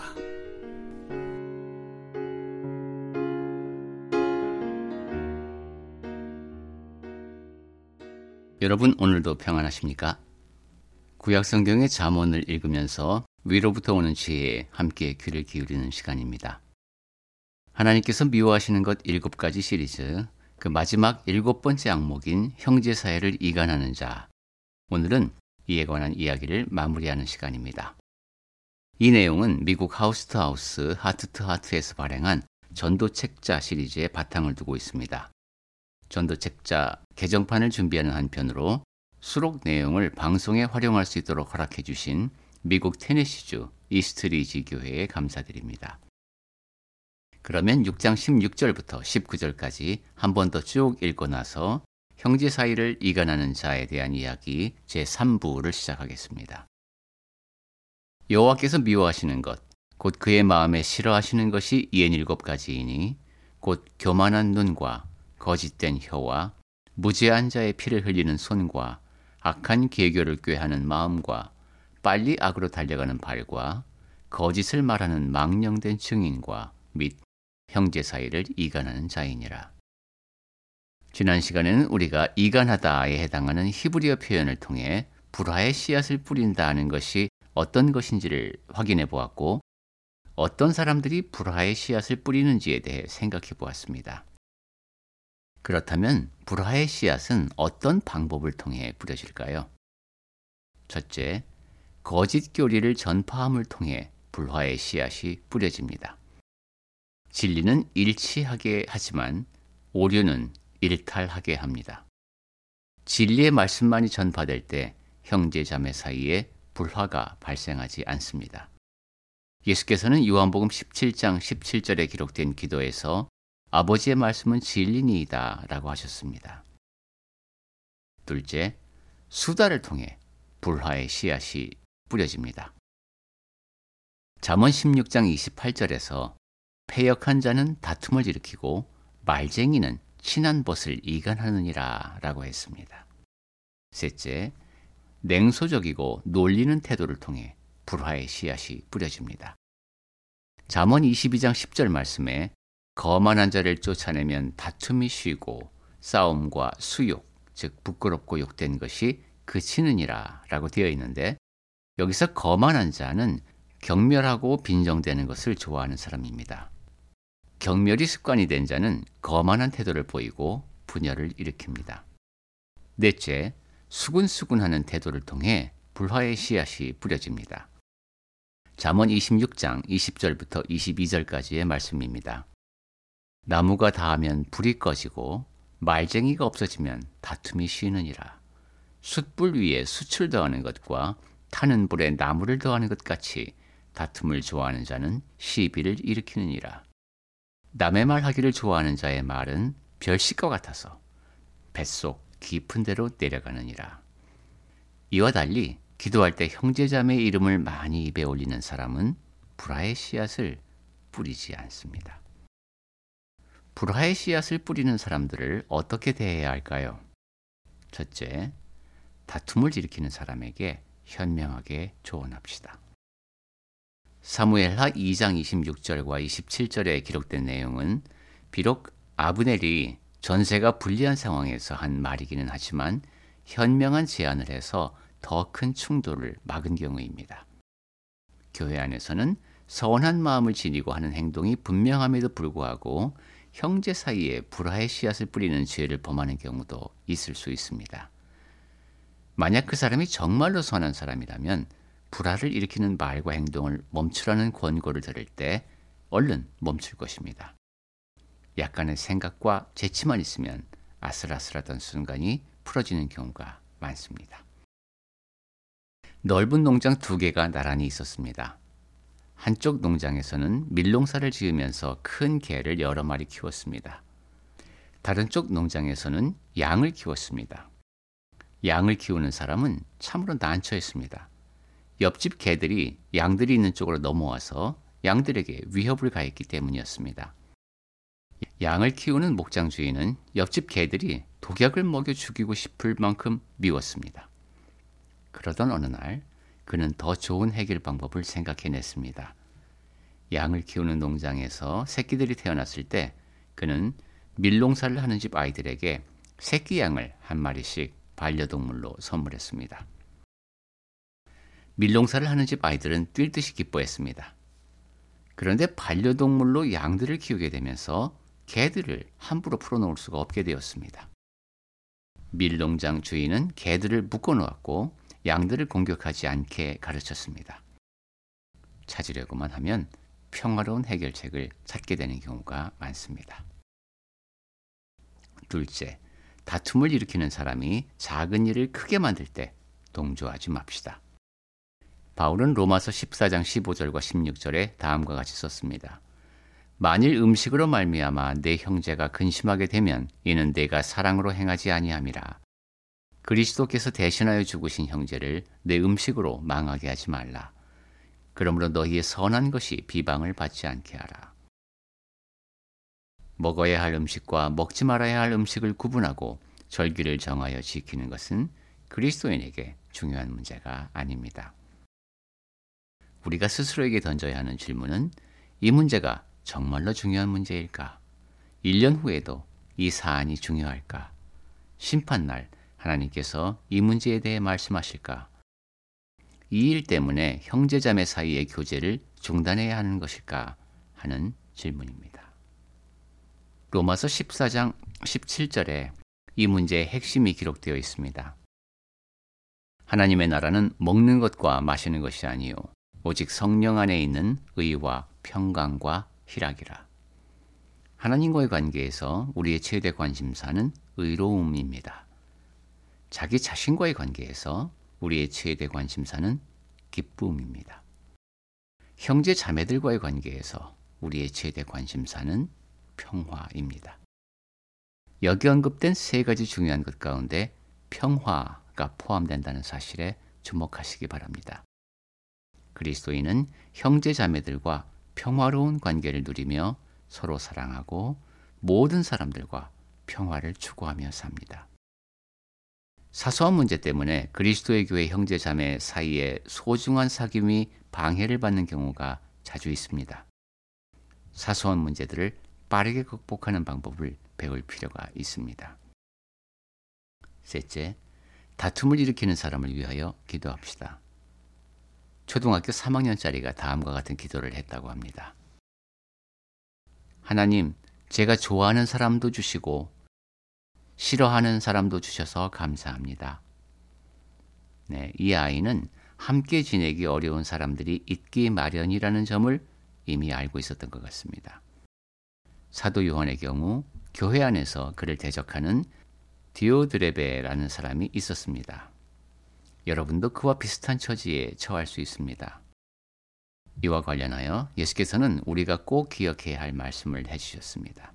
여러분, 오늘도 평안하십니까? 구약성경의 잠언을 읽으면서 위로부터 오는 지혜에 함께 귀를 기울이는 시간입니다. 하나님께서 미워하시는 것 일곱 가지 시리즈, 그 마지막 일곱 번째 항목인 형제 사이를 이간하는 자. 오늘은 이에 관한 이야기를 마무리하는 시간입니다. 이 내용은 미국 하우스 투 하우스, 하트 투 하트에서 발행한 전도책자 시리즈에 바탕을 두고 있습니다. 전도책자 개정판을 준비하는 한편으로 수록 내용을 방송에 활용할 수 있도록 허락해 주신 미국 테네시주 이스트리지 교회에 감사드립니다. 그러면 육 장 십육 절부터 십구 절까지 한 번 더 쭉 읽고 나서 형제 사이를 이간하는 자에 대한 이야기 제삼 부를 시작하겠습니다. 여호와께서 미워하시는 것, 곧 그의 마음에 싫어하시는 것이 이흔일곱 가지이니 곧 교만한 눈과 거짓된 혀와 무죄한 자의 피를 흘리는 손과 악한 계교를 꾀하는 마음과 빨리 악으로 달려가는 발과 거짓을 말하는 망령된 증인과 및 형제 사이를 이간하는 자이니라. 지난 시간에는 우리가 이간하다에 해당하는 히브리어 표현을 통해 불화의 씨앗을 뿌린다는 것이 어떤 것인지를 확인해 보았고, 어떤 사람들이 불화의 씨앗을 뿌리는지에 대해 생각해 보았습니다. 그렇다면 불화의 씨앗은 어떤 방법을 통해 뿌려질까요? 첫째, 거짓 교리를 전파함을 통해 불화의 씨앗이 뿌려집니다. 진리는 일치하게 하지만 오류는 일탈하게 합니다. 진리의 말씀만이 전파될 때 형제 자매 사이에 불화가 발생하지 않습니다. 예수께서는 요한복음 십칠 장 십칠 절에 기록된 기도에서 아버지의 말씀은 진리니이다 라고 하셨습니다. 둘째, 수다를 통해 불화의 씨앗이 뿌려집니다. 잠언 십육 장 이십팔 절에서 패역한 자는 다툼을 일으키고 말쟁이는 친한 벗을 이간하느니라 라고 했습니다. 셋째, 냉소적이고 놀리는 태도를 통해 불화의 씨앗이 뿌려집니다. 잠언 이십이 장 십 절 말씀에 거만한 자를 쫓아내면 다툼이 쉬고 싸움과 수욕, 즉 부끄럽고 욕된 것이 그치느니라 라고 되어 있는데, 여기서 거만한 자는 경멸하고 빈정대는 것을 좋아하는 사람입니다. 경멸이 습관이 된 자는 거만한 태도를 보이고 분열을 일으킵니다. 넷째, 수군수군하는 태도를 통해 불화의 씨앗이 뿌려집니다. 잠언 이십육 장 이십 절부터 이십이 절까지의 말씀입니다. 나무가 닿으면 불이 꺼지고 말쟁이가 없어지면 다툼이 쉬느니라. 숯불 위에 숯을 더하는 것과 타는 불에 나무를 더하는 것 같이 다툼을 좋아하는 자는 시비를 일으키느니라. 남의 말 하기를 좋아하는 자의 말은 별식과 같아서 뱃속 깊은 데로 내려가느니라. 이와 달리 기도할 때 형제자매의 이름을 많이 입에 올리는 사람은 불화의 씨앗을 뿌리지 않습니다. 불화의 씨앗을 뿌리는 사람들을 어떻게 대해야 할까요? 첫째, 다툼을 일으키는 사람에게 현명하게 조언합시다. 사무엘하 이 장 이십육 절과 이십칠 절에 기록된 내용은 비록 아브넬이 전세가 불리한 상황에서 한 말이기는 하지만 현명한 제안을 해서 더 큰 충돌을 막은 경우입니다. 교회 안에서는 서운한 마음을 지니고 하는 행동이 분명함에도 불구하고 형제 사이에 불화의 씨앗을 뿌리는 죄를 범하는 경우도 있을 수 있습니다. 만약 그 사람이 정말로 선한 사람이라면 불화를 일으키는 말과 행동을 멈추라는 권고를 들을 때 얼른 멈출 것입니다. 약간의 생각과 재치만 있으면 아슬아슬하던 순간이 풀어지는 경우가 많습니다. 넓은 농장 두 개가 나란히 있었습니다. 한쪽 농장에서는 밀농사를 지으면서 큰 개를 여러 마리 키웠습니다. 다른 쪽 농장에서는 양을 키웠습니다. 양을 키우는 사람은 참으로 난처했습니다. 옆집 개들이 양들이 있는 쪽으로 넘어와서 양들에게 위협을 가했기 때문이었습니다. 양을 키우는 목장 주인은 옆집 개들이 독약을 먹여 죽이고 싶을 만큼 미웠습니다. 그러던 어느 날 그는 더 좋은 해결 방법을 생각해냈습니다. 양을 키우는 농장에서 새끼들이 태어났을 때 그는 밀농사를 하는 집 아이들에게 새끼 양을 한 마리씩 반려동물로 선물했습니다. 밀농사를 하는 집 아이들은 뛸 듯이 기뻐했습니다. 그런데 반려동물로 양들을 키우게 되면서 개들을 함부로 풀어놓을 수가 없게 되었습니다. 밀농장 주인은 개들을 묶어놓았고 양들을 공격하지 않게 가르쳤습니다. 찾으려고만 하면 평화로운 해결책을 찾게 되는 경우가 많습니다. 둘째, 다툼을 일으키는 사람이 작은 일을 크게 만들 때 동조하지 맙시다. 바울은 로마서 십사 장 십오 절과 십육 절에 다음과 같이 썼습니다. 만일 음식으로 말미암아 내 형제가 근심하게 되면 이는 내가 사랑으로 행하지 아니함이라. 그리스도께서 대신하여 죽으신 형제를 내 음식으로 망하게 하지 말라. 그러므로 너희의 선한 것이 비방을 받지 않게 하라. 먹어야 할 음식과 먹지 말아야 할 음식을 구분하고 절기를 정하여 지키는 것은 그리스도인에게 중요한 문제가 아닙니다. 우리가 스스로에게 던져야 하는 질문은 이 문제가 정말로 중요한 문제일까? 일 년 후에도 이 사안이 중요할까? 심판날 하나님께서 이 문제에 대해 말씀하실까? 이 일 때문에 형제자매 사이의 교제를 중단해야 하는 것일까? 하는 질문입니다. 로마서 십사 장 십칠 절에 이 문제의 핵심이 기록되어 있습니다. 하나님의 나라는 먹는 것과 마시는 것이 아니요 오직 성령 안에 있는 의와 평강과 희락이라. 하나님과의 관계에서 우리의 최대 관심사는 의로움입니다. 자기 자신과의 관계에서 우리의 최대 관심사는 기쁨입니다. 형제 자매들과의 관계에서 우리의 최대 관심사는 평화입니다. 여기 언급된 세 가지 중요한 것 가운데 평화가 포함된다는 사실에 주목하시기 바랍니다. 그리스도인은 형제 자매들과 평화로운 관계를 누리며 서로 사랑하고 모든 사람들과 평화를 추구하며 삽니다. 사소한 문제 때문에 그리스도의 교회 형제 자매 사이에 소중한 사귐이 방해를 받는 경우가 자주 있습니다. 사소한 문제들을 빠르게 극복하는 방법을 배울 필요가 있습니다. 셋째, 다툼을 일으키는 사람을 위하여 기도합시다. 초등학교 삼 학년짜리가 다음과 같은 기도를 했다고 합니다. 하나님, 제가 좋아하는 사람도 주시고 싫어하는 사람도 주셔서 감사합니다. 네, 이 아이는 함께 지내기 어려운 사람들이 있기 마련이라는 점을 이미 알고 있었던 것 같습니다. 사도 요한의 경우 교회 안에서 그를 대적하는 디오드레베라는 사람이 있었습니다. 여러분도 그와 비슷한 처지에 처할 수 있습니다. 이와 관련하여 예수께서는 우리가 꼭 기억해야 할 말씀을 해주셨습니다.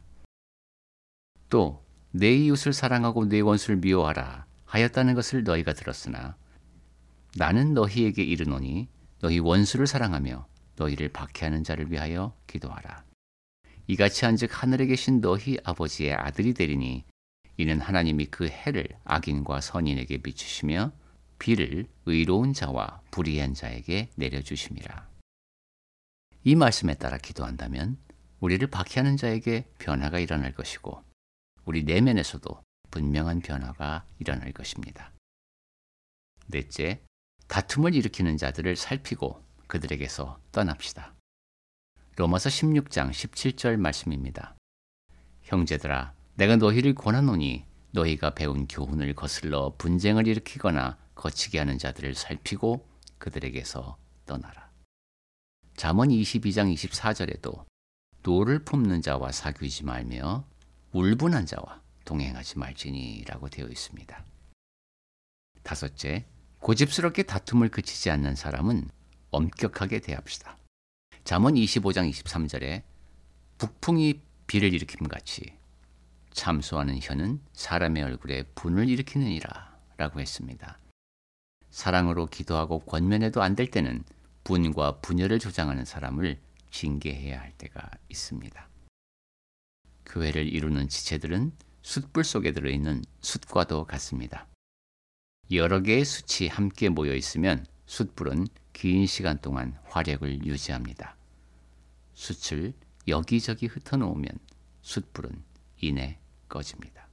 또 내 이웃을 사랑하고 내 원수를 미워하라 하였다는 것을 너희가 들었으나 나는 너희에게 이르노니 너희 원수를 사랑하며 너희를 박해하는 자를 위하여 기도하라. 이같이 한즉 하늘에 계신 너희 아버지의 아들이 되리니 이는 하나님이 그 해를 악인과 선인에게 비추시며 비를 의로운 자와 불의한 자에게 내려주심이라. 이 말씀에 따라 기도한다면 우리를 박해하는 자에게 변화가 일어날 것이고 우리 내면에서도 분명한 변화가 일어날 것입니다. 넷째, 다툼을 일으키는 자들을 살피고 그들에게서 떠납시다. 로마서 십육 장 십칠 절 말씀입니다. 형제들아, 내가 너희를 권하노니 너희가 배운 교훈을 거슬러 분쟁을 일으키거나 거치게 하는 자들을 살피고 그들에게서 떠나라. 잠언 이십이 장 이십사 절에도 노를 품는 자와 사귀지 말며 울분한 자와 동행하지 말지니라고 되어 있습니다. 다섯째, 고집스럽게 다툼을 그치지 않는 사람은 엄격하게 대합시다. 잠언 이십오 장 이십삼 절에 북풍이 비를 일으킴같이 참소하는 혀는 사람의 얼굴에 분을 일으키느니라 라고 했습니다. 사랑으로 기도하고 권면해도 안 될 때는 분과 분열을 조장하는 사람을 징계해야 할 때가 있습니다. 교회를 이루는 지체들은 숯불 속에 들어있는 숯과도 같습니다. 여러 개의 숯이 함께 모여 있으면 숯불은 긴 시간 동안 화력을 유지합니다. 숯을 여기저기 흩어놓으면 숯불은 이내 꺼집니다.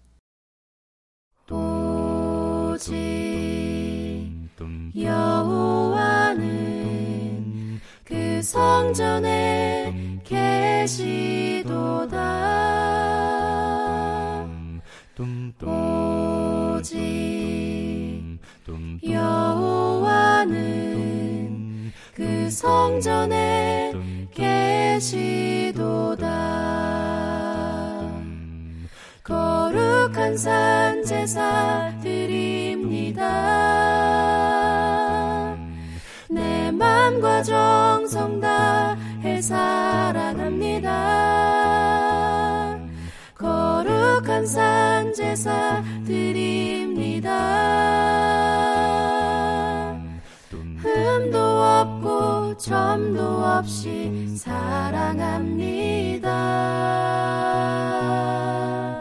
오직 여호와는 그 성전에 계시도다. 오직 여호와는 그 성전에 계시도다. 거룩한 산 제사 드립니다. 내 맘과 정성 다해 사랑합니다. 거룩한 산 제사 드립니다. 흠도 없고 점도 없이 사랑합니다.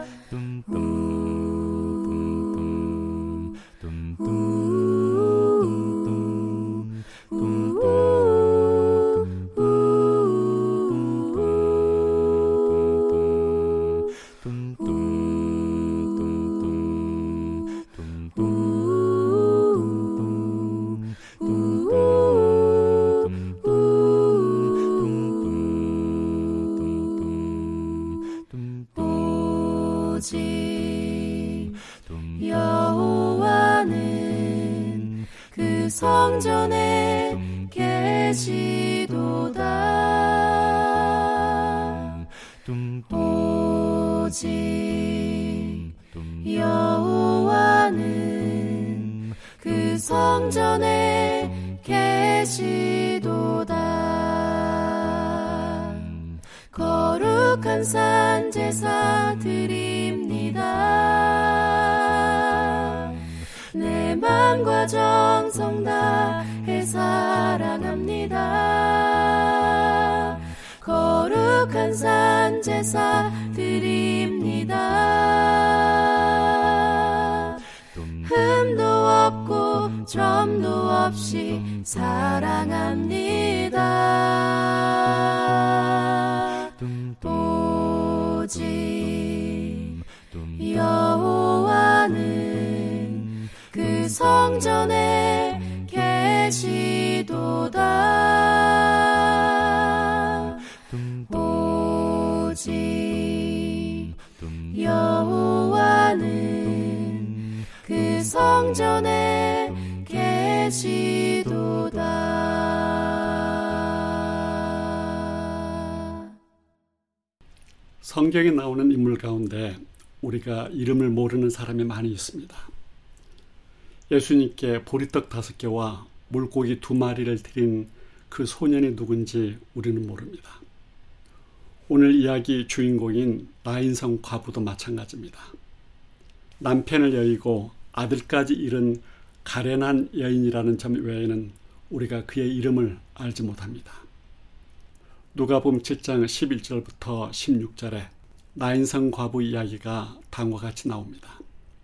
오직 여호와는 그 성전에 계시도다. 오직 여호와는 그 성전에 계시도다. 거룩한 산 제사 드립니다. 내 맘과 정성 다해 사랑합니다. 거룩한 산 제사 드립니다. 흠도 없고 점도 없이 사랑합니다. 오직 여호와는 그 성전에 계시도다. 오직 여호와는 그 성전에 계시도다. 성경에 나오는 인물 가운데 우리가 이름을 모르는 사람이 많이 있습니다. 예수님께 보리떡 다섯 개와 물고기 두 마리를 드린 그 소년이 누군지 우리는 모릅니다. 오늘 이야기 주인공인 나인성 과부도 마찬가지입니다. 남편을 여의고 아들까지 잃은 가련한 여인이라는 점 외에는 우리가 그의 이름을 알지 못합니다. 누가복음 칠 장 십일 절부터 십육 절에 나인성 과부 이야기가 다음과 같이 나옵니다.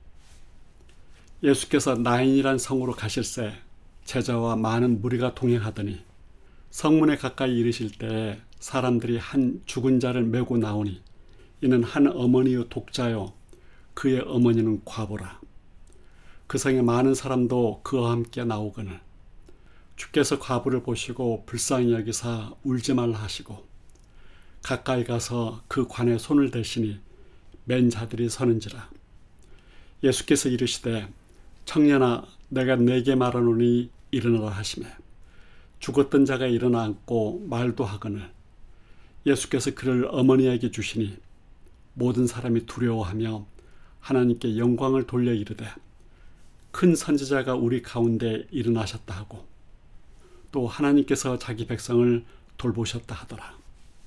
예수께서 나인이란 성으로 가실새 제자와 많은 무리가 동행하더니 성문에 가까이 이르실 때에 사람들이 한 죽은 자를 메고 나오니 이는 한 어머니의 독자요 그의 어머니는 과부라. 그 성에 많은 사람도 그와 함께 나오거늘 주께서 과부를 보시고 불쌍히 여기사 울지 말라 하시고 가까이 가서 그 관에 손을 대시니 맨 자들이 서는지라. 예수께서 이르시되 청년아 내가 네게 말하노니 일어나라 하시매 죽었던 자가 일어나 앉고 말도 하거늘 예수께서 그를 어머니에게 주시니 모든 사람이 두려워하며 하나님께 영광을 돌려 이르되 큰 선지자가 우리 가운데 일어나셨다 하고 또 하나님께서 자기 백성을 돌보셨다 하더라.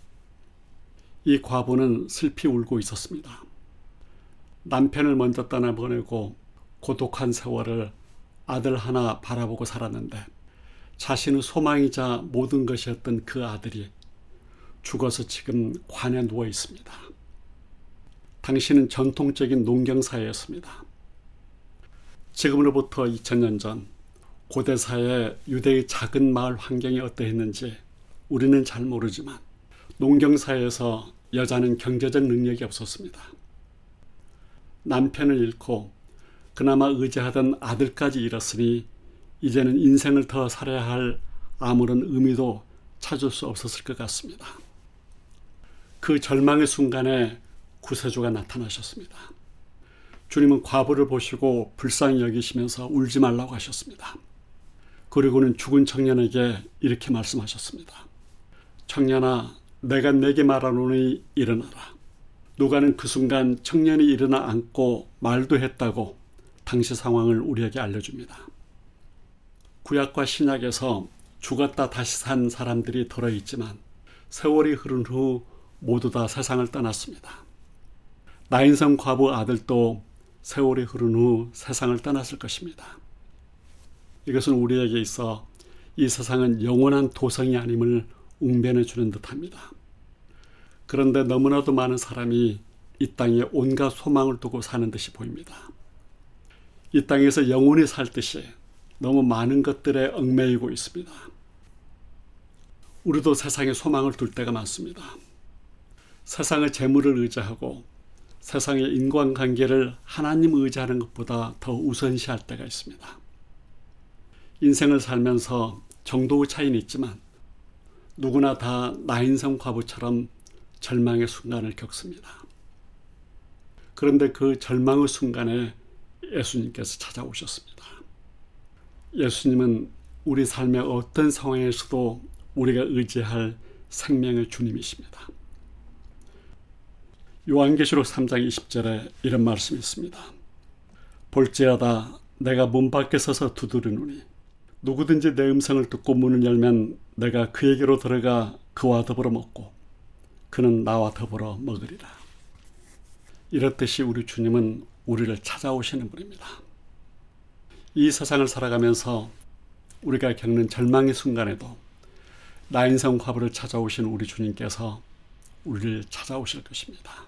이 과부는 슬피 울고 있었습니다. 남편을 먼저 떠나보내고 고독한 세월을 아들 하나 바라보고 살았는데 자신의 소망이자 모든 것이었던 그 아들이 죽어서 지금 관에 누워 있습니다. 당신은 전통적인 농경사회였습니다. 지금으로부터 이천 년 전 고대사회 유대의 작은 마을 환경이 어떠했는지 우리는 잘 모르지만 농경사회에서 여자는 경제적 능력이 없었습니다. 남편을 잃고 그나마 의지하던 아들까지 잃었으니 이제는 인생을 더 살아야 할 아무런 의미도 찾을 수 없었을 것 같습니다. 그 절망의 순간에 구세주가 나타나셨습니다. 주님은 과부를 보시고 불쌍히 여기시면서 울지 말라고 하셨습니다. 그리고는 죽은 청년에게 이렇게 말씀하셨습니다. 청년아, 내가 내게 말하노니 일어나라. 누가는 그 순간 청년이 일어나 앉고 말도 했다고 당시 상황을 우리에게 알려줍니다. 구약과 신약에서 죽었다 다시 산 사람들이 들어있지만 세월이 흐른 후 모두 다 세상을 떠났습니다. 나인성 과부 아들도 세월이 흐른 후 세상을 떠났을 것입니다. 이것은 우리에게 있어 이 세상은 영원한 도성이 아님을 웅변해 주는 듯합니다. 그런데 너무나도 많은 사람이 이 땅에 온갖 소망을 두고 사는 듯이 보입니다. 이 땅에서 영원히 살 듯이 너무 많은 것들에 얽매이고 있습니다. 우리도 세상에 소망을 둘 때가 많습니다. 세상의 재물을 의지하고 세상의 인간관계를 하나님 의지하는 것보다 더 우선시할 때가 있습니다. 인생을 살면서 정도의 차이는 있지만 누구나 다 나인성 과부처럼 절망의 순간을 겪습니다. 그런데 그 절망의 순간에 예수님께서 찾아오셨습니다. 예수님은 우리 삶의 어떤 상황에서도 우리가 의지할 생명의 주님이십니다. 요한계시록 삼 장 이십 절에 이런 말씀이 있습니다. 볼지어다 내가 문 밖에 서서 두드리노니 누구든지 내 음성을 듣고 문을 열면 내가 그에게로 들어가 그와 더불어 먹고 그는 나와 더불어 먹으리라. 이렇듯이 우리 주님은 우리를 찾아오시는 분입니다. 이 세상을 살아가면서 우리가 겪는 절망의 순간에도 나인성 과부를 찾아오신 우리 주님께서 우리를 찾아오실 것입니다.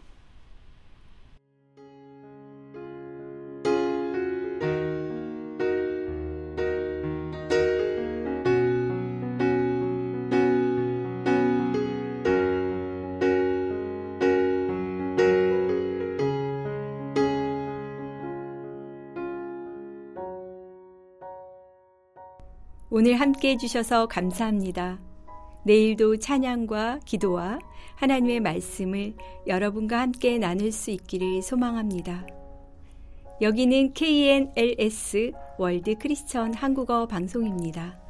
오늘 함께 해주셔서 감사합니다. 내일도 찬양과 기도와 하나님의 말씀을 여러분과 함께 나눌 수 있기를 소망합니다. 여기는 케이엔엘에스 월드 크리스천 한국어 방송입니다.